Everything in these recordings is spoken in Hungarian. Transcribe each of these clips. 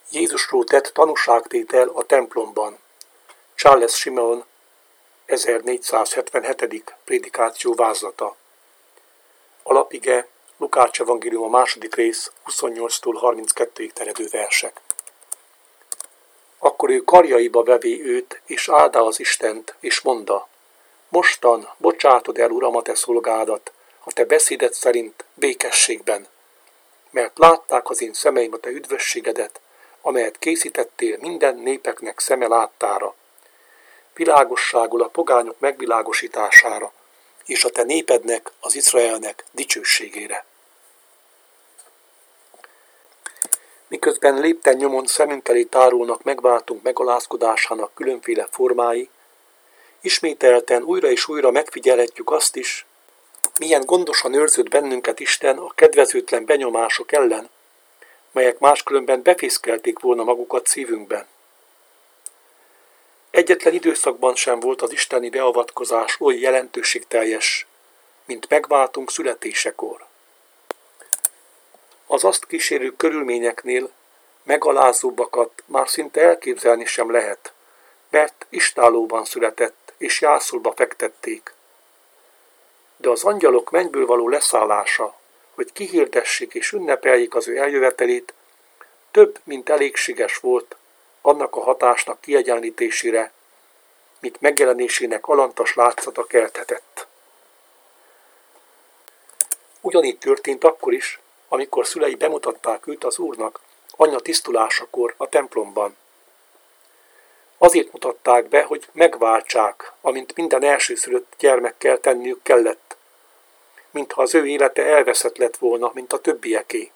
Jézusról tett tanúságtétel a templomban. Charles Simeon 1477. prédikáció vázlata. Alapige Lukács evangélium a 2. rész 28-tól 32-ig terjedő versek. Akkor ő karjaiba vevé őt, és áldá az Istent, és mondta: Mostan bocsátod el, Uram, a te szolgádat, a te beszéded szerint békességben, mert látták az én szemeim a te üdvösségedet, amelyet készítettél minden népeknek szeme láttára, világosságul a pogányok megvilágosítására, és a te népednek, az Izraelnek dicsőségére. Miközben lépten nyomon szemünk elé tárulnak megváltunk megalázkodásának különféle formái, ismételten újra és újra megfigyelhetjük azt is, milyen gondosan őrzött bennünket Isten a kedvezőtlen benyomások ellen, melyek máskülönben befészkelték volna magukat szívünkben. Egyetlen időszakban sem volt az isteni beavatkozás oly jelentőségteljes, mint megváltunk születésekor. Az azt kísérő körülményeknél megalázóbbakat már szinte elképzelni sem lehet, mert istállóban született és jászolba fektették. De az angyalok mennyből való leszállása, hogy kihirdessék és ünnepeljék az ő eljövetelét, több, mint elégséges volt annak a hatásnak kiegyenlítésére, mint megjelenésének alantas látszata kelthetett. Ugyanígy történt akkor is, amikor szülei bemutatták őt az Úrnak anyja tisztulásakor a templomban. Azért mutatták be, hogy megváltsák, amint minden elsőszülött gyermekkel tenniük kellett, mintha az ő élete elveszett lett volna, mint a többieké.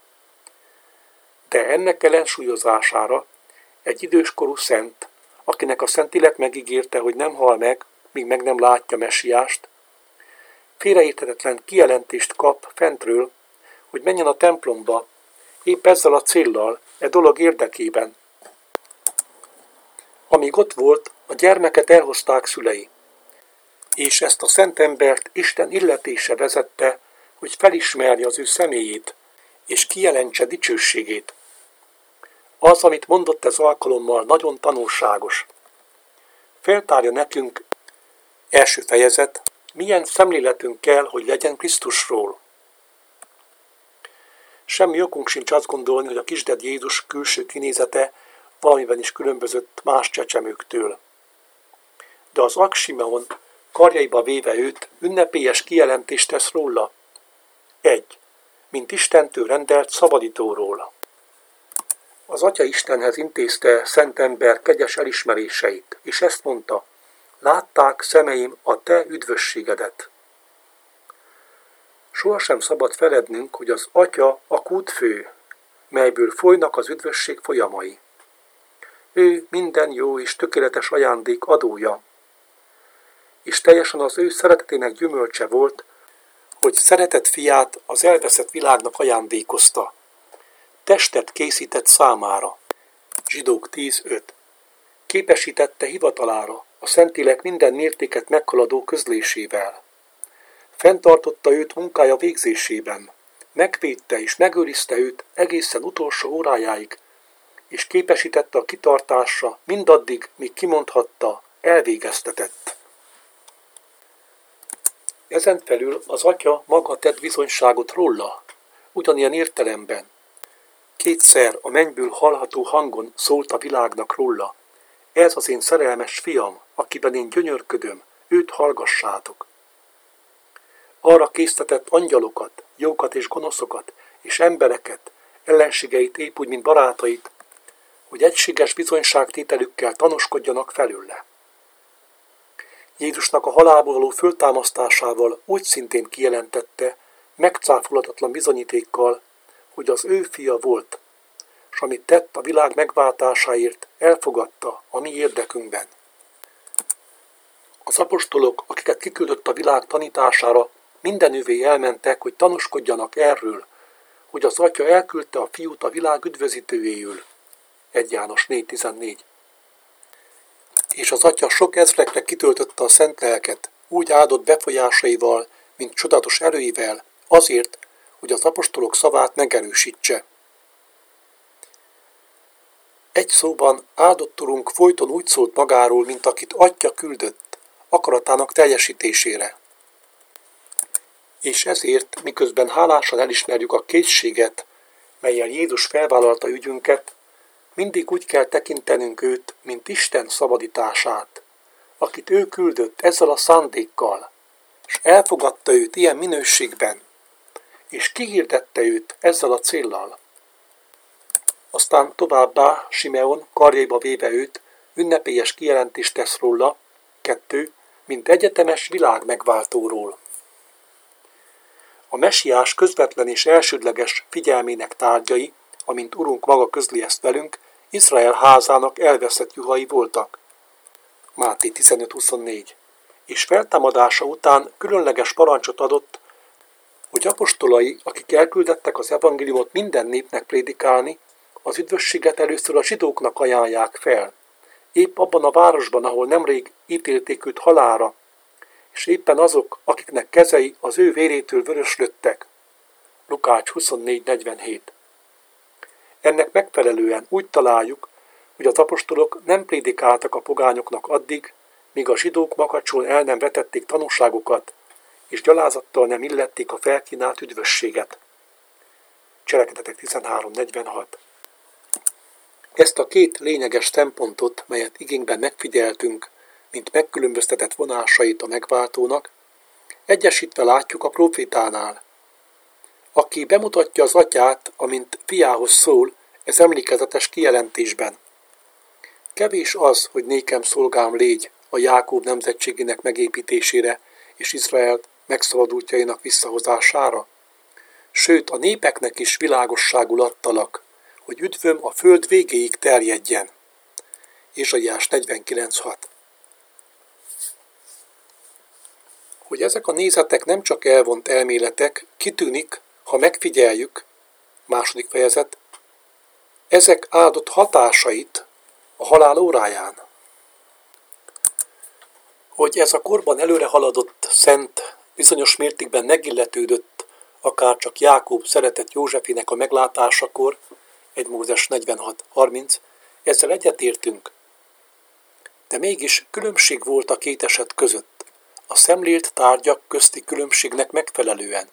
De ennek ellensúlyozására egy időskorú szent, akinek a Szentlélek megígérte, hogy nem hal meg, míg meg nem látja Messiást, félreérthetetlen kijelentést kap fentről, hogy menjen a templomba, épp ezzel a céllal, e dolog érdekében. Amíg ott volt, a gyermeket elhozták szülei, és ezt a szent embert Isten illetése vezette, hogy felismerje az ő személyét, és kijelentse dicsőségét. Az, amit mondott ez alkalommal, nagyon tanulságos. Feltárja nekünk, első fejezet, milyen szemléletünk kell, hogy legyen Krisztusról. Semmi okunk sincs azt gondolni, hogy a kisded Jézus külső kinézete valamiben is különbözött más csecsemőktől. De az Ak Simeon karjaiba véve őt ünnepélyes kijelentést tesz róla. 1. Mint Istentől rendelt szabadítóról. Az Atya Istenhez intézte szent ember kegyes elismeréseit, és ezt mondta: látták szemeim a te üdvösségedet. Sohasem szabad felednünk, hogy az Atya a kútfő, melyből folynak az üdvösség folyamai. Ő minden jó és tökéletes ajándék adója, és teljesen az ő szeretetének gyümölcse volt, hogy szeretett fiát az elveszett világnak ajándékozta. Testet készített számára. Zsidók 10.5. Képesítette hivatalára, a Szentlélek minden mértéket meghaladó közlésével. Fenntartotta őt munkája végzésében, megvédte és megőrizte őt egészen utolsó órájáig, és képesítette a kitartásra mindaddig, míg kimondhatta, elvégeztetett. Ezen felül az Atya maga tett bizonyságot róla, ugyanilyen értelemben. Kétszer a mennyből hallható hangon szólt a világnak róla: ez az én szerelmes fiam, akiben én gyönyörködöm, őt hallgassátok. Arra késztetett angyalokat, jókat és gonoszokat, és embereket, ellenségeit épp úgy, mint barátait, hogy egységes bizonyságtételükkel tanúskodjanak felőle. Jézusnak a halálból való föltámasztásával úgy szintén kijelentette, megcáfolhatatlan bizonyítékkal, hogy az ő fia volt, s amit tett a világ megváltásáért, elfogadta a mi érdekünkben. Az apostolok, akiket kiküldött a világ tanítására, mindenüvé elmentek, hogy tanúskodjanak erről, hogy az Atya elküldte a fiút a világ üdvözítőjéül. 1 János 4.14. És az Atya sok ezrekre kitöltötte a szent lelket, úgy áldott befolyásaival, mint csodatos erőivel, azért, hogy az apostolok szavát megerősítse. Egy szóban áldott Urunk folyton úgy szólt magáról, mint akit Atya küldött, akaratának teljesítésére. És ezért, miközben hálásan elismerjük a készséget, mellyel Jézus felvállalta ügyünket, mindig úgy kell tekintenünk őt, mint Isten szabadítását, akit ő küldött ezzel a szándékkal, és elfogadta őt ilyen minőségben, és kihirdette őt ezzel a céllal. Aztán továbbá Simeon karjaiba véve őt, ünnepélyes kijelentést tesz róla, 2, mint egyetemes világ megváltóról. A mesiás közvetlen és elsődleges figyelmének tárgyai, amint Urunk maga közli ezt velünk, Izrael házának elveszett juhai voltak. Máté 15-24. És feltámadása után különleges parancsot adott, hogy apostolai, akik elküldettek az evangéliumot minden népnek prédikálni, az üdvösséget először a zsidóknak ajánlják fel, épp abban a városban, ahol nemrég ítélték őt halálra, és éppen azok, akiknek kezei az ő vérétől vöröslöttek. Lukács 24:47. Ennek megfelelően úgy találjuk, hogy az apostolok nem prédikáltak a pogányoknak addig, míg a zsidók makacsul el nem vetették tanúságokat, és gyalázattal nem illették a felkínált üdvösséget. Cselekedetek 13:46. Ezt a két lényeges szempontot, melyet igényben megfigyeltünk, mint megkülönböztetett vonásait a megváltónak, egyesítve látjuk a profétánál. Aki bemutatja az atyát, amint fiához szól, ez emlékezetes kijelentésben. Kevés az, hogy nékem szolgám légy a Jákób nemzetségének megépítésére és Izrael megszabadultjainak visszahozására. Sőt, a népeknek is világosságul adtalak, hogy üdvöm a föld végéig terjedjen. Ézsaiás 49:6. Hogy ezek a nézetek nem csak elvont elméletek, kitűnik, ha megfigyeljük, második fejezet, ezek áldott hatásait a halál óráján. Hogy ez a korban előre haladott szent bizonyos mértékben megilletődött, akár csak Jákob szeretett Józsefének a meglátásakor, 1 Mózes 46:30, ezzel egyetértünk. De mégis különbség volt a két eset között, a szemlélt tárgyak közti különbségnek megfelelően.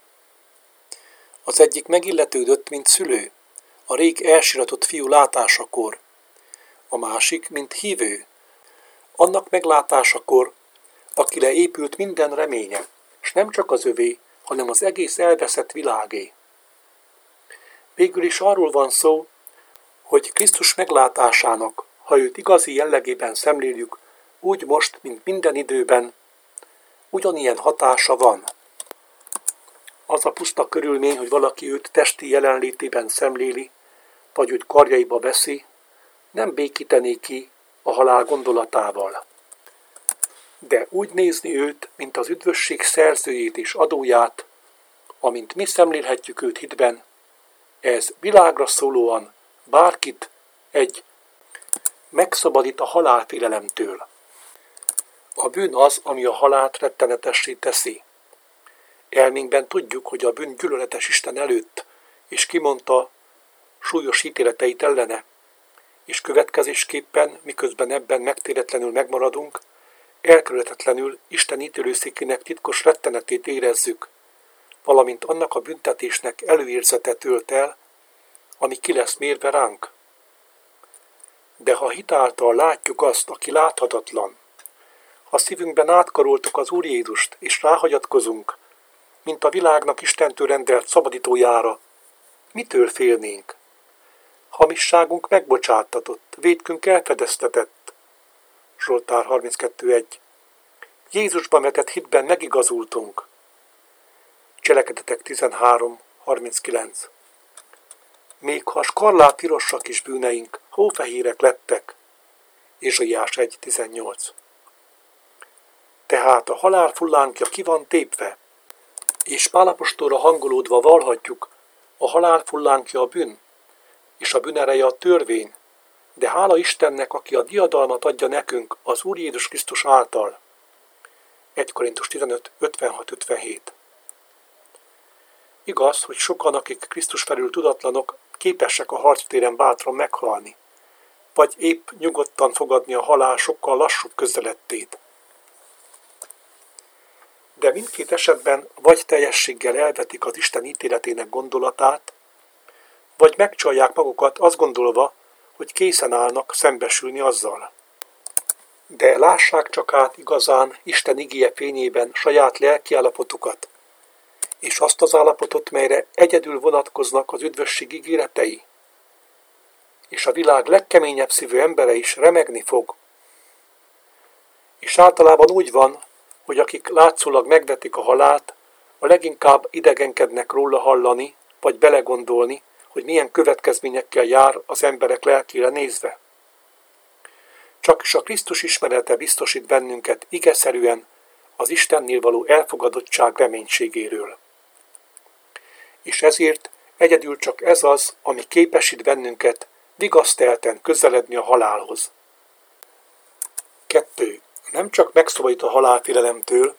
Az egyik megilletődött, mint szülő, a rég elsiratott fiú látásakor, a másik, mint hívő, annak meglátásakor, akire épült minden reménye, s nem csak az övé, hanem az egész elveszett világé. Végül is arról van szó, hogy Krisztus meglátásának, ha őt igazi jellegében szemléljük, úgy most, mint minden időben, ugyanilyen hatása van. Az a puszta körülmény, hogy valaki őt testi jelenlétében szemléli, vagy őt karjaiba veszi, nem békítené ki a halál gondolatával. De úgy nézni őt, mint az üdvösség szerzőjét és adóját, amint mi szemlélhetjük őt hitben, ez világra szólóan bárkit megszabadít a halálfélelemtől. A bűn az, ami a halált rettenetessé teszi. Elménkben tudjuk, hogy a bűn gyűlöletes Isten előtt, és kimondta súlyos ítéleteit ellene, és következésképpen, miközben ebben megtéretlenül megmaradunk, elkerülhetetlenül Isten ítélőszékének titkos rettenetét érezzük, valamint annak a büntetésnek előérzete tölt el, ami ki lesz mérve ránk. De ha hitáltal látjuk azt, aki láthatatlan, ha szívünkben átkaroltuk az Úr Jézust, és ráhagyatkozunk, mint a világnak Istentől rendelt szabadítójára, mitől félnénk? Hamisságunk megbocsáttatott, vétkünk elfedeztetett. Zsoltár 32:1. Jézusban vetett hitben megigazultunk. Cselekedetek 13:39. Még ha skarlát pirosak is bűneink, hófehérek lettek. Ézsaiás 1:18. Tehát a halál fullánkja ki van tépve, és Pál apostolra hangolódva vallhatjuk, a halál fullánkja a bűn, és a bűn ereje a törvény, de hála Istennek, aki a diadalmat adja nekünk az Úr Jézus Krisztus által. 1 Korintus 15:56-57. Igaz, hogy sokan, akik Krisztus felül tudatlanok, képesek a harctéren bátran meghalni, vagy épp nyugodtan fogadni a halál sokkal lassúbb közelettét. De mindkét esetben vagy teljességgel elvetik az Isten ítéletének gondolatát, vagy megcsalják magukat azt gondolva, hogy készen állnak szembesülni azzal. De lássák csak át igazán Isten igéje fényében saját lelkiállapotukat, és azt az állapotot, melyre egyedül vonatkoznak az üdvösség ígéretei. És a világ legkeményebb szívű embere is remegni fog. És általában úgy van, hogy akik látszólag megvetik a halált, a leginkább idegenkednek róla hallani, vagy belegondolni, hogy milyen következményekkel jár az emberek lelkére nézve. Csakis a Krisztus ismerete biztosít bennünket igeszerűen az Istennél való elfogadottság reménységéről. És ezért egyedül csak ez az, ami képesít bennünket vigasztelten közeledni a halálhoz. 2. Nem csak megszabadít a halálfélelemtől,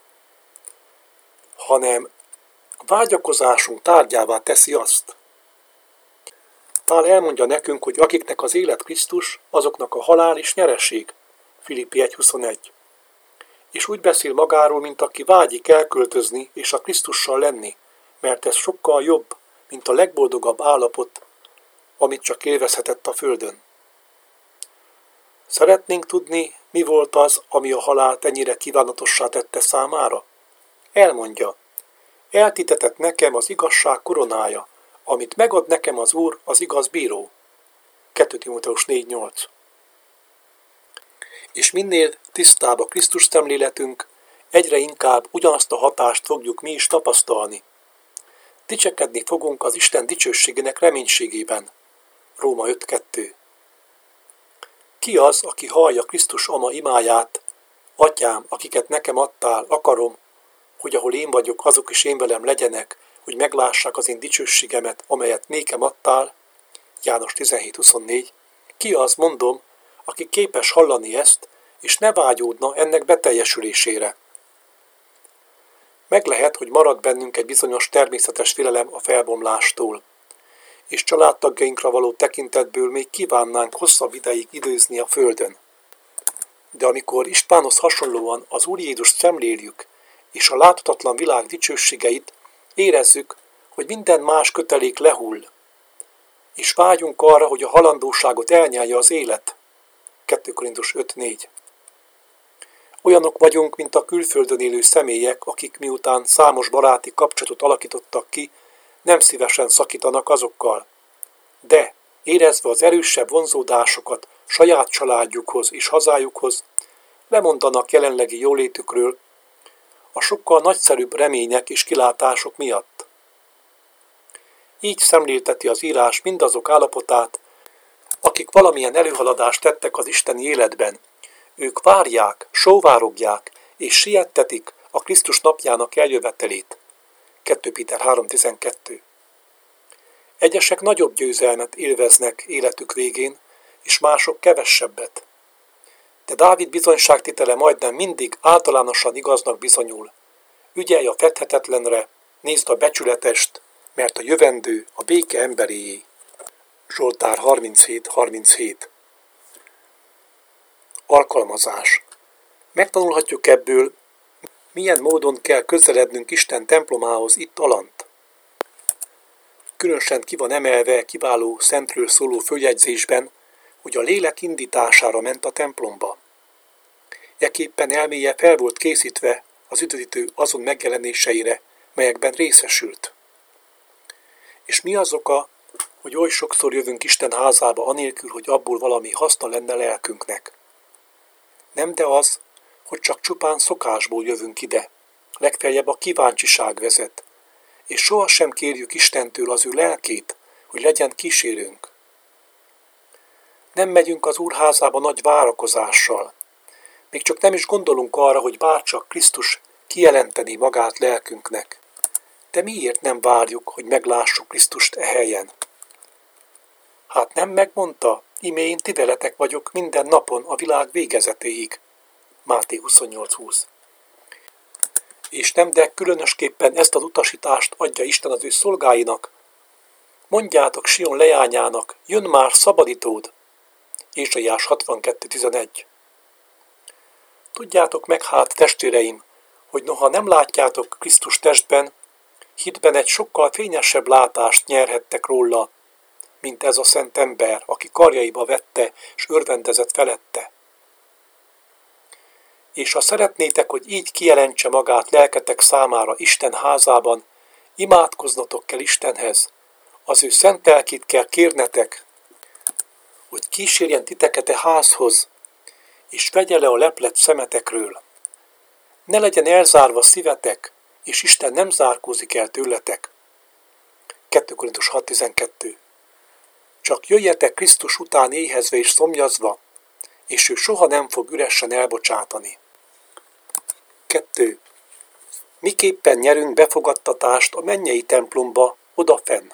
hanem vágyakozásunk tárgyává teszi azt. Pál elmondja nekünk, hogy akiknek az élet Krisztus, azoknak a halál is nyereség. Filippi 1.21. És úgy beszél magáról, mint aki vágyik elköltözni és a Krisztussal lenni, mert ez sokkal jobb, mint a legboldogabb állapot, amit csak élvezhetett a földön. Szeretnénk tudni, mi volt az, ami a halált ennyire kívánatossá tette számára? Elmondja, eltitetett nekem az igazság koronája, amit megad nekem az Úr, az igaz bíró. 2 Timóteus 4.8. És minél tisztább a Krisztus szemléletünk, egyre inkább ugyanazt a hatást fogjuk mi is tapasztalni. Dicsekedni fogunk az Isten dicsőségének reménységében. Róma 5.2. Ki az, aki hallja Krisztus ama imáját? Atyám, akiket nekem adtál, akarom, hogy ahol én vagyok, azok is én velem legyenek, hogy meglássák az én dicsőségemet, amelyet nékem adtál. János 17.24. Ki az, mondom, aki képes hallani ezt, és ne vágyódna ennek beteljesülésére? Meg lehet, hogy marad bennünk egy bizonyos természetes félelem a felbomlástól, és családtagjainkra való tekintetből még kívánnánk hosszabb ideig időzni a földön. De amikor Istvánhoz hasonlóan az Úr Jézust szemléljük, és a láthatatlan világ dicsőségeit, érezzük, hogy minden más kötelék lehull, és vágyunk arra, hogy a halandóságot elnyelje az élet. 2 Korintus 5.4. Olyanok vagyunk, mint a külföldön élő személyek, akik miután számos baráti kapcsolatot alakítottak ki, nem szívesen szakítanak azokkal. De, érezve az erősebb vonzódásokat saját családjukhoz és hazájukhoz, lemondanak jelenlegi jólétükről, a sokkal nagyszerűbb remények és kilátások miatt. Így szemlélteti az írás mindazok állapotát, akik valamilyen előhaladást tettek az isteni életben. Ők várják, sóvárogják és siettetik a Krisztus napjának eljövetelét. 2 Péter 3.12. Egyesek nagyobb győzelmet élveznek életük végén, és mások kevesebbet. De Dávid bizonyságtétele majdnem mindig általánosan igaznak bizonyul. Ügyelj a fedhetetlenre, nézd a becsületest, mert a jövendő a béke emberéé. Zsoltár 37.37. Alkalmazás. Megtanulhatjuk ebből, milyen módon kell közelednünk Isten templomához itt alant. Különösen ki van emelve kiváló szentről szóló följegyzésben, hogy a lélek indítására ment a templomba. Ekképpen elméje fel volt készítve az üdvözítő azon megjelenéseire, melyekben részesült. És mi az oka, hogy oly sokszor jövünk Isten házába anélkül, hogy abból valami haszna lenne lelkünknek? Nem de az, hogy csak csupán szokásból jövünk ide, legfeljebb a kíváncsiság vezet, és sohasem kérjük Istentől az ő lelkét, hogy legyen kísérőnk. Nem megyünk az Úrházába nagy várakozással, még csak nem is gondolunk arra, hogy bárcsak Krisztus kijelenteni magát lelkünknek. De miért nem várjuk, hogy meglássuk Krisztust e helyen? Hát nem megmondta, íme én ti veletek vagyok minden napon a világ végezetéig. Máté 28.20. És nem de különösképpen ezt az utasítást adja Isten az ő szolgáinak. Mondjátok Sion leányának, jön már szabadítód, Ézsaiás 62.11. Tudjátok meg hát, testvéreim, hogy noha nem látjátok Krisztus testben, hitben egy sokkal fényesebb látást nyerhettek róla, mint ez a szent ember, aki karjaiba vette, és örvendezett felette. És ha szeretnétek, hogy így kijelentse magát lelketek számára Isten házában, imádkoznotok kell Istenhez, az ő szent lelkét kell kérnetek, hogy kísérjen titeket a házhoz, és vegye le a leplet szemetekről. Ne legyen elzárva szívetek, és Isten nem zárkózik el tőletek. 2 Korintus 6.12. Csak jöjjetek Krisztus után éhezve és szomjazva, és ő soha nem fog üresen elbocsátani. 2. Miképpen nyerünk befogadtatást a mennyei templomba odafenn?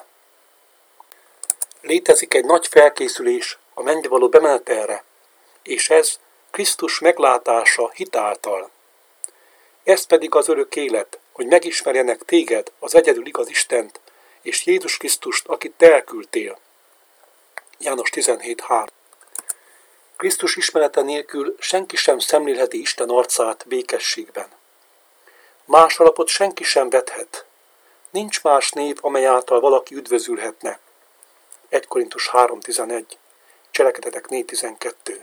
Létezik egy nagy felkészülés a mennybe való bemenetelre, és ez Krisztus meglátása hit által. Ez pedig az örök élet, hogy megismerjenek téged, az egyedül igaz Istent, és Jézus Krisztust, akit te elküldtél. János 17.3. Krisztus ismerete nélkül senki sem szemlélheti Isten arcát békességben. Más alapot senki sem vethet. Nincs más név, amely által valaki üdvözülhetne. 1 Korintus 3.11. Cselekedetek 4.12.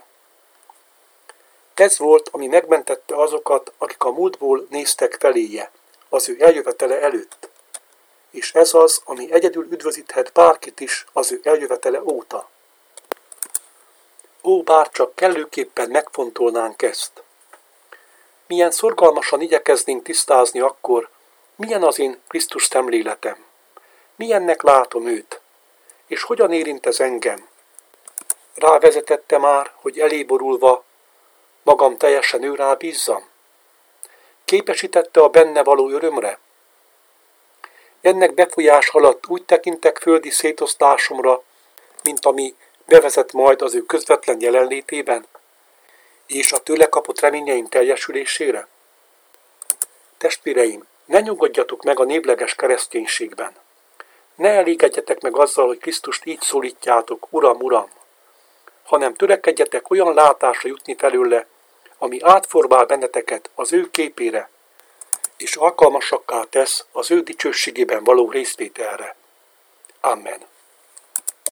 Ez volt, ami megmentette azokat, akik a múltból néztek feléje, az ő eljövetele előtt. És ez az, ami egyedül üdvözíthet bárkit is az ő eljövetele óta. Ó, bárcsak kellőképpen megfontolnánk ezt. Milyen szorgalmasan igyekeznénk tisztázni akkor, milyen az én Krisztus szemléletem, milyennek látom őt, és hogyan érint ez engem. Rávezetette már, hogy eléborulva magam teljesen őrá bízzam? Képesítette a benne való örömre? Ennek befolyás alatt úgy tekintek földi szétosztásomra, mint ami bevezet majd az ő közvetlen jelenlétében, és a tőle kapott reményeim teljesülésére? Testvéreim, ne nyugodjatok meg a névleges kereszténységben. Ne elégedjetek meg azzal, hogy Krisztust így szólítjátok, Uram, Uram, hanem törekedjetek olyan látásra jutni felőle, ami átformál benneteket az ő képére, és alkalmasakká tesz az ő dicsőségében való részvételre. Amen.